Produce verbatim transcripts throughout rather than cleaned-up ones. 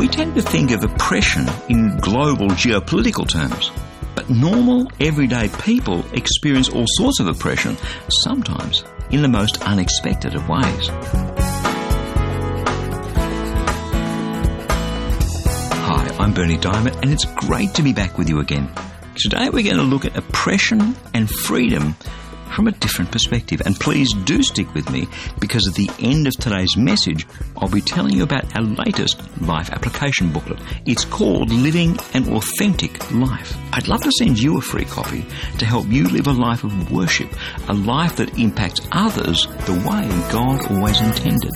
We tend to think of oppression in global geopolitical terms, but normal, everyday people experience all sorts of oppression, sometimes in the most unexpected of ways. Hi, I'm Berni Dymet, and it's great to be back with you again. Today we're going to look at oppression and freedom from a different perspective. And please do stick with me, because at the end of today's message, I'll be telling you about our latest life application booklet. It's called Living an Authentic Life. I'd love to send you a free copy to help you live a life of worship, a life that impacts others the way God always intended.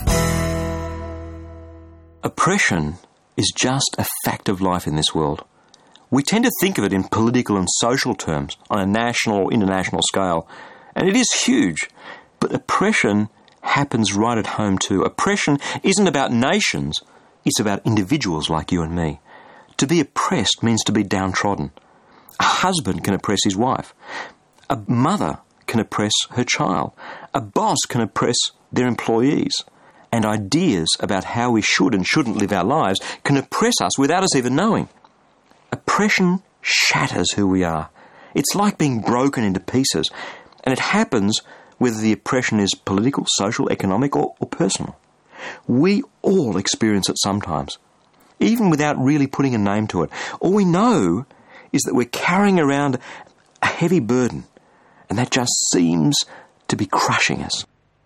Oppression is just a fact of life in this world. We tend to think of it in political and social terms on a national or international scale. And it is huge, but oppression happens right at home too. Oppression isn't about nations, it's about individuals like you and me. To be oppressed means to be downtrodden. A husband can oppress his wife. A mother can oppress her child. A boss can oppress their employees. And ideas about how we should and shouldn't live our lives can oppress us without us even knowing. Oppression shatters who we are. It's like being broken into pieces. And it happens whether the oppression is political, social, economic, or, or personal. We all experience it sometimes, even without really putting a name to it. All we know is that we're carrying around a heavy burden, and that just seems to be crushing us.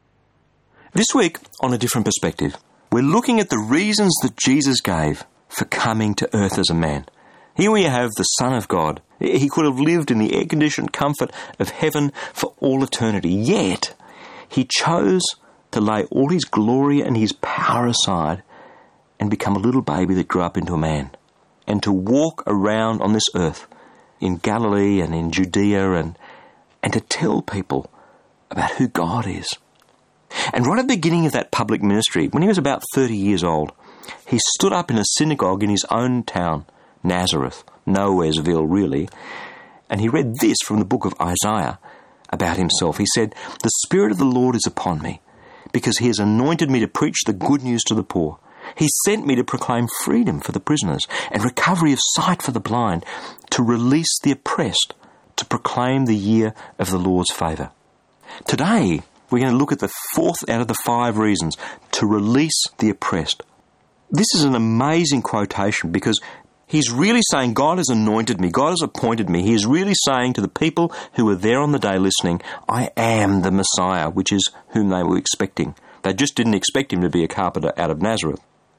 This week, on A Different Perspective, we're looking at the reasons that Jesus gave for coming to earth as a man. Here we have the Son of God. He could have lived in the air-conditioned comfort of heaven for all eternity. Yet, he chose to lay all his glory and his power aside and become a little baby that grew up into a man, and to walk around on this earth in Galilee and in Judea and, and to tell people about who God is. And right at the beginning of that public ministry, when he was about thirty years old, he stood up in a synagogue in his own town, Nazareth, Nowheresville really, and he read this from the book of Isaiah about himself. He said, "The Spirit of the Lord is upon me, because he has anointed me to preach the good news to the poor. He sent me to proclaim freedom for the prisoners and recovery of sight for the blind, to release the oppressed, to proclaim the year of the Lord's favour." Today, we're going to look at the fourth out of the five reasons to release the oppressed. This is an amazing quotation, because he's really saying, God has anointed me, God has appointed me. He is really saying to the people who were there on the day listening, I am the Messiah, which is whom they were expecting. They just didn't expect him to be a carpenter out of Nazareth.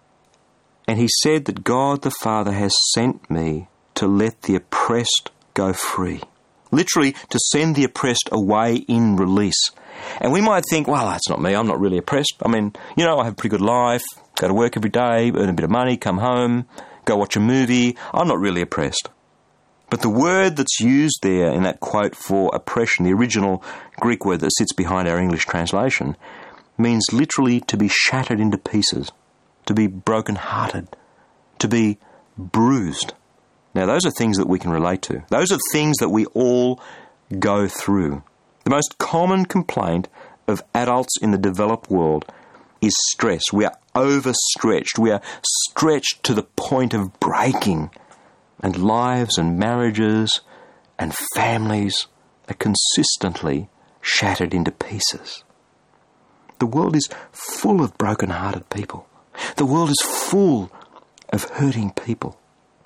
And he said that God the Father has sent me to let the oppressed go free. Literally, to send the oppressed away in release. And we might think, well, that's not me, I'm not really oppressed. I mean, you know, I have a pretty good life, go to work every day, earn a bit of money, come home, go watch a movie. I'm not really oppressed. But the word that's used there in that quote for oppression, the original Greek word that sits behind our English translation, means literally to be shattered into pieces, to be broken-hearted, to be bruised. Now, those are things that we can relate to. Those are things that we all go through. The most common complaint of adults in the developed world is stress. We are overstretched. We are stretched to the point of breaking. And lives and marriages and families are consistently shattered into pieces. The world is full of broken-hearted people. The world is full of hurting people.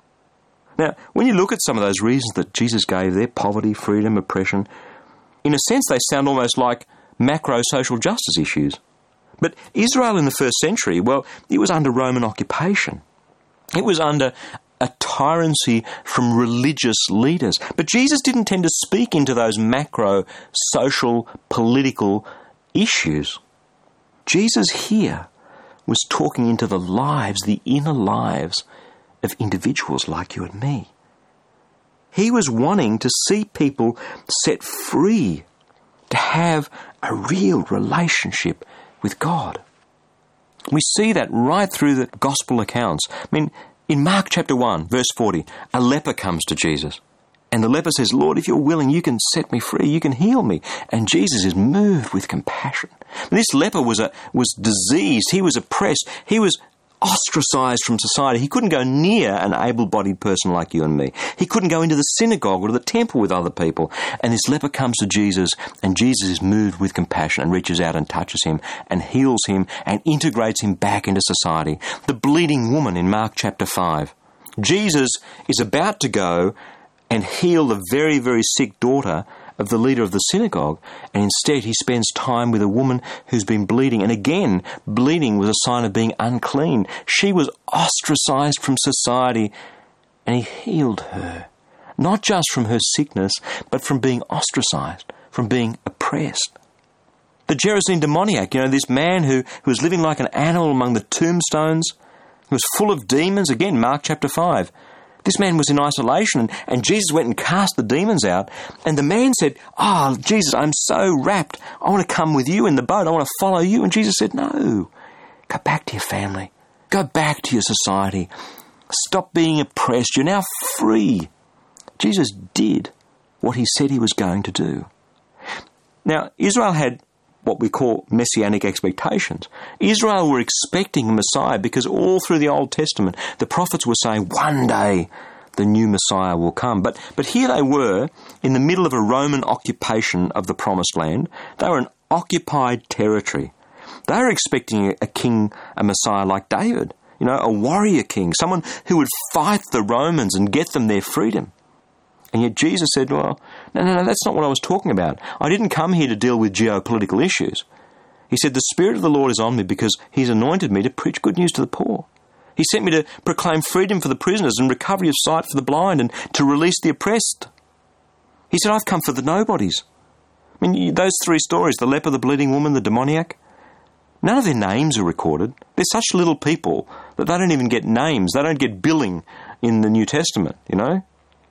Now, when you look at some of those reasons that Jesus gave there, poverty, freedom, oppression, in a sense they sound almost like macro social justice issues. But Israel in the first century, well, it was under Roman occupation. It was under a tyranny from religious leaders. But Jesus didn't tend to speak into those macro social, political issues. Jesus here was talking into the lives, the inner lives of individuals like you and me. He was wanting to see people set free, to have a real relationship with God. We see that right through the gospel accounts. I mean, in Mark chapter one, verse forty, a leper comes to Jesus. And the leper says, Lord, if you're willing, you can set me free, you can heal me. And Jesus is moved with compassion. This leper was a, was diseased, he was oppressed, he was ostracised from society. He couldn't go near an able-bodied person like you and me. He couldn't go into the synagogue or the temple with other people. And this leper comes to Jesus, and Jesus is moved with compassion and reaches out and touches him and heals him and integrates him back into society. The bleeding woman in Mark chapter five. Jesus is about to go and heal the very, very sick daughter of the leader of the synagogue, and instead he spends time with a woman who's been bleeding. And again, bleeding was a sign of being unclean. She was ostracized from society, and he healed her. Not just from her sickness, but from being ostracized, from being oppressed. The Gerasene demoniac, you know, this man who, who was living like an animal among the tombstones, who was full of demons, again, Mark chapter five. This man was in isolation, and, and Jesus went and cast the demons out. And the man said, "Oh, Jesus, I'm so wrapped. I want to come with you in the boat. I want to follow you." And Jesus said, "No. Go back to your family. Go back to your society. Stop being oppressed. You're now free." Jesus did what he said he was going to do. Now, Israel had what we call messianic expectations. Israel were expecting a Messiah because all through the Old Testament, the prophets were saying, one day the new Messiah will come. But but here they were in the middle of a Roman occupation of the Promised Land. They were an occupied territory. They were expecting a king, a Messiah like David, you know, a warrior king, someone who would fight the Romans and get them their freedom. And yet Jesus said, well, no, no, no, that's not what I was talking about. I didn't come here to deal with geopolitical issues. He said, the Spirit of the Lord is on me because he's anointed me to preach good news to the poor. He sent me to proclaim freedom for the prisoners and recovery of sight for the blind and to release the oppressed. He said, I've come for the nobodies. I mean, those three stories, the leper, the bleeding woman, the demoniac, none of their names are recorded. They're such little people that they don't even get names. They don't get billing in the New Testament, you know.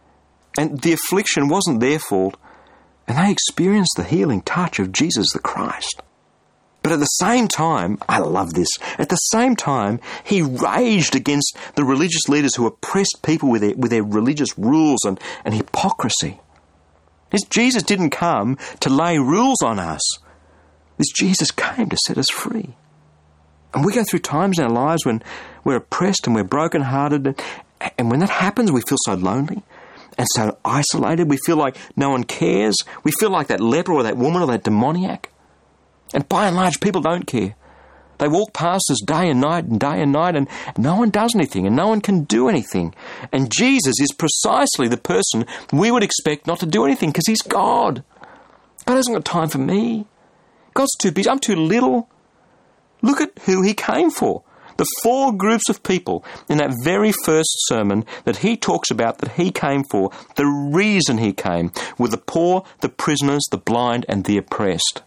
And the affliction wasn't their fault, and they experienced the healing touch of Jesus the Christ. But at the same time, I love this, at the same time, he raged against the religious leaders who oppressed people with their, with their religious rules and, and hypocrisy. This Jesus didn't come to lay rules on us. This Jesus came to set us free. And we go through times in our lives when we're oppressed and we're brokenhearted, and, and when that happens, we feel so lonely and so isolated. We feel like no one cares. We feel like that leper or that woman or that demoniac. And by and large, people don't care. They walk past us day and night and day and night, and no one does anything and no one can do anything. And Jesus is precisely the person we would expect not to do anything because he's God. God hasn't got time for me. God's too busy. I'm too little. Look at who he came for. The four groups of people in that very first sermon that he talks about that he came for, the reason he came, were the poor, the prisoners, the blind, and the oppressed.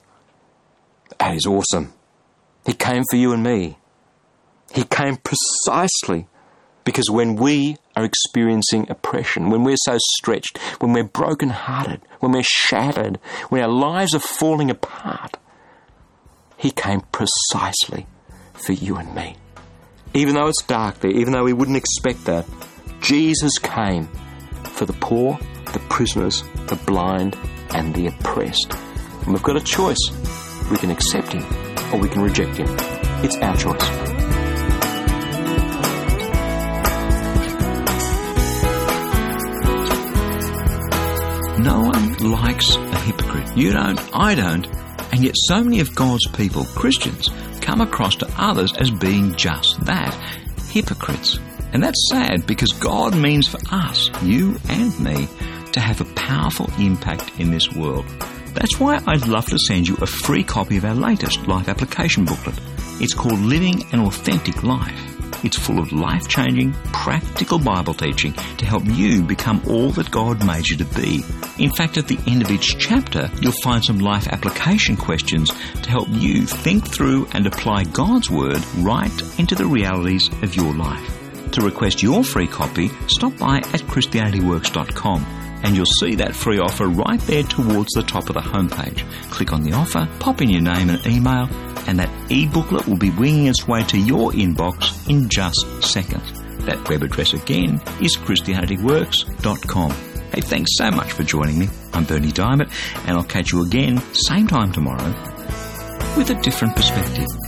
That is awesome. He came for you and me. He came precisely because when we are experiencing oppression, when we're so stretched, when we're broken-hearted, when we're shattered, when our lives are falling apart, he came precisely for you and me. Even though it's dark there, even though we wouldn't expect that, Jesus came for the poor, the prisoners, the blind, and the oppressed. And we've got a choice. We can accept him or we can reject him. It's our choice. No one likes a hypocrite. You don't, I don't. And yet so many of God's people, Christians, come across to others as being just that, hypocrites. And that's sad because God means for us, you and me, to have a powerful impact in this world. That's why I'd love to send you a free copy of our latest life application booklet. It's called Living an Authentic Life. It's full of life-changing, practical Bible teaching to help you become all that God made you to be. In fact, at the end of each chapter, you'll find some life application questions to help you think through and apply God's Word right into the realities of your life. To request your free copy, stop by at Christianity Works dot com. And you'll see that free offer right there towards the top of the homepage. Click on the offer, pop in your name and email, and that e-booklet will be winging its way to your inbox in just seconds. That web address again is Christianity Works dot com. Hey, thanks so much for joining me. I'm Berni Dymet, and I'll catch you again, same time tomorrow, with a different perspective.